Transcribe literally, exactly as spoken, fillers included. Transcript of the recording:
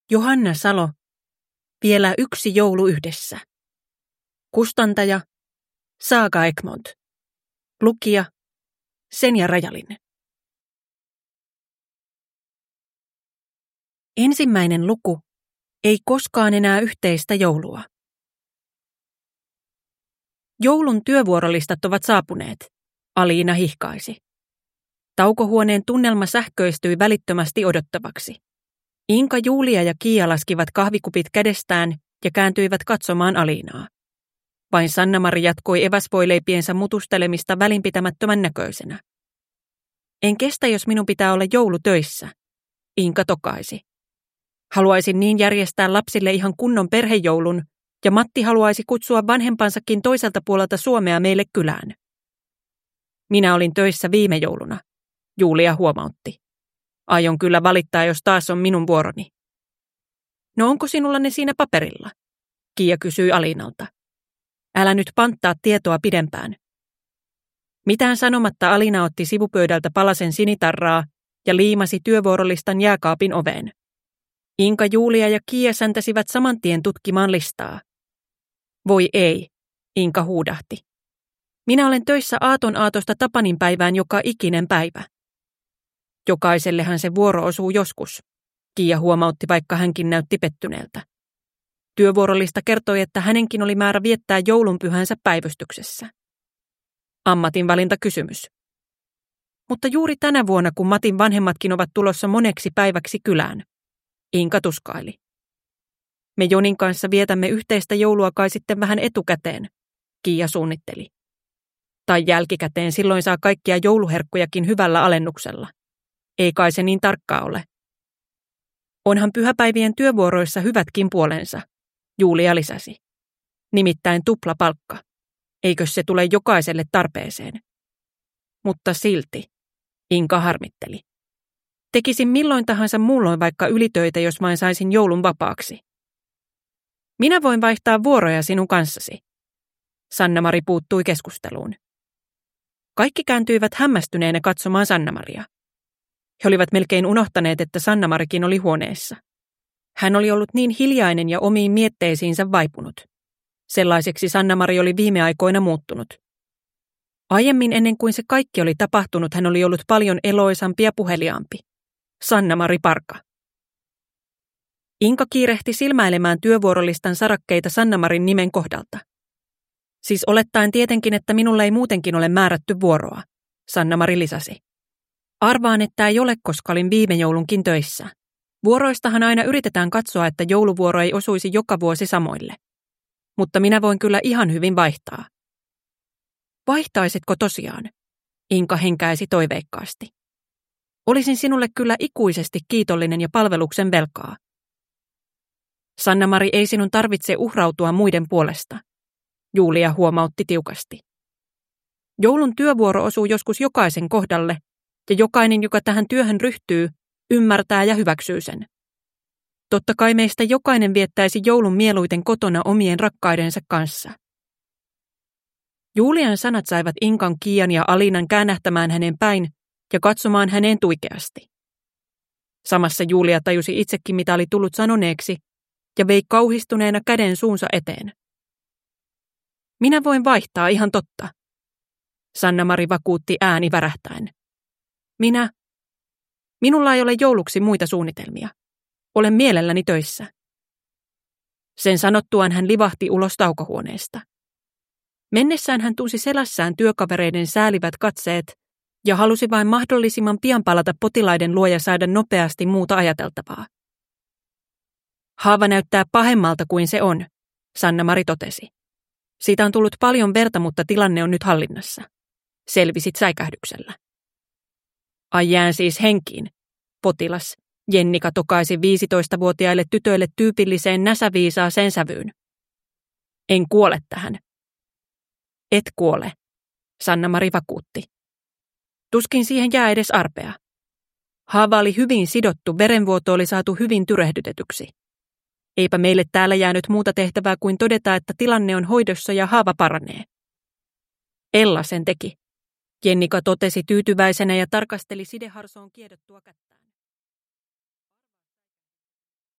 Johanna Salo, Vielä yksi joulu yhdessä. Kustantaja, Saaga Egmont. Lukija, Senja Rajalin. Ensimmäinen luku. Ei koskaan enää yhteistä joulua. Joulun työvuorolistat ovat saapuneet, Aliina hihkaisi. Taukohuoneen tunnelma sähköistyi välittömästi odottavaksi. Inka, Julia ja Kiia laskivat kahvikupit kädestään ja kääntyivät katsomaan Aliinaa. Vain Sanna-Mari jatkoi eväsvoileipiensä mutustelemista välinpitämättömän näköisenä. En kestä, jos minun pitää olla joulutöissä, Inka tokaisi. Haluaisin niin järjestää lapsille ihan kunnon perhejoulun, ja Matti haluaisi kutsua vanhempansakin toiselta puolelta Suomea meille kylään. Minä olin töissä viime jouluna, Julia huomautti. Aion kyllä valittaa, jos taas on minun vuoroni. No onko sinulla ne siinä paperilla? Kiia kysyi Aliinalta. Älä nyt panttaa tietoa pidempään. Mitään sanomatta Aliina otti sivupöydältä palasen sinitarraa ja liimasi työvuorolistan jääkaapin oveen. Inka, Julia ja Kiia säntäsivät saman tien tutkimaan listaa. Voi ei, Inka huudahti. Minä olen töissä aaton aatosta Tapanin päivään joka ikinen päivä. Jokaisellehan se vuoro osuu joskus, Kiia huomautti, vaikka hänkin näytti pettyneeltä. Työvuorolista kertoi, että hänenkin oli määrä viettää joulunpyhänsä päivystyksessä. Ammatinvalinta kysymys. Mutta juuri tänä vuonna, kun Matin vanhemmatkin ovat tulossa moneksi päiväksi kylään, Inka tuskaili. Me Jonin kanssa vietämme yhteistä joulua kai sitten vähän etukäteen, Kiia suunnitteli. Tai jälkikäteen, silloin saa kaikkia jouluherkkujakin hyvällä alennuksella. Ei kai se niin tarkkaa ole. Onhan pyhäpäivien työvuoroissa hyvätkin puolensa, Julia lisäsi. Nimittäin tuplapalkka. Eikös se tule jokaiselle tarpeeseen? Mutta silti, Inka harmitteli. Tekisin milloin tahansa muulloin vaikka ylitöitä, jos vain saisin joulun vapaaksi. Minä voin vaihtaa vuoroja sinun kanssasi. Sanna-Mari puuttui keskusteluun. Kaikki kääntyivät hämmästyneenä katsomaan Sanna-Maria. He olivat melkein unohtaneet, että Sanna-Marikin oli huoneessa. Hän oli ollut niin hiljainen ja omiin mietteisiinsä vaipunut. Sellaiseksi Sanna-Mari oli viime aikoina muuttunut. Aiemmin ennen kuin se kaikki oli tapahtunut, hän oli ollut paljon eloisampi ja puheliaampi. Sanna-Mari Parka. Inka kiirehti silmäilemään työvuorolistan sarakkeita Sanna-Marin nimen kohdalta. Siis olettaen tietenkin, että minulle ei muutenkin ole määrätty vuoroa, Sanna-Mari lisäsi. Arvaan, että ei ole, koska olin viime joulunkin töissä. Vuoroistahan aina yritetään katsoa, että jouluvuoro ei osuisi joka vuosi samoille. Mutta minä voin kyllä ihan hyvin vaihtaa. Vaihtaisitko tosiaan? Inka henkäisi toiveikkaasti. Olisin sinulle kyllä ikuisesti kiitollinen ja palveluksen velkaa. Sanna-Mari, ei sinun tarvitse uhrautua muiden puolesta, Julia huomautti tiukasti. Joulun työvuoro osuu joskus jokaisen kohdalle, ja jokainen, joka tähän työhön ryhtyy, ymmärtää ja hyväksyy sen. Totta kai meistä jokainen viettäisi joulun mieluiten kotona omien rakkaidensa kanssa. Julian sanat saivat Inkan, Kiian ja Aliinan käännähtämään hänen päin ja katsomaan häneen tuikeasti. Samassa Julia tajusi itsekin, mitä oli tullut sanoneeksi, ja vei kauhistuneena käden suunsa eteen. Minä voin vaihtaa, ihan totta, Sanna-Mari vakuutti ääni värähtäen. Minä? Minulla ei ole jouluksi muita suunnitelmia. Olen mielelläni töissä. Sen sanottuaan hän livahti ulos taukohuoneesta. Mennessään hän tunsi selässään työkavereiden säälivät katseet ja halusi vain mahdollisimman pian palata potilaiden luo ja saada nopeasti muuta ajateltavaa. Haava näyttää pahemmalta kuin se on, Sanna-Mari totesi. Siitä on tullut paljon verta, mutta tilanne on nyt hallinnassa. Selvisit säikähdyksellä. Ai jään siis henkiin, potilas, Jennika tokaisi viisitoistavuotiaille tytöille tyypilliseen näsäviisaaseen sävyyn. En kuole tähän. Et kuole, Sanna-Mari vakuutti. Tuskin siihen jää edes arpea. Haava oli hyvin sidottu, verenvuoto oli saatu hyvin tyrehdytetyksi. Eipä meille täällä jäänyt muuta tehtävää kuin todeta, että tilanne on hoidossa ja haava paranee. Ella sen teki, Jennika totesi tyytyväisenä ja tarkasteli sideharsoon kiedottua kättä.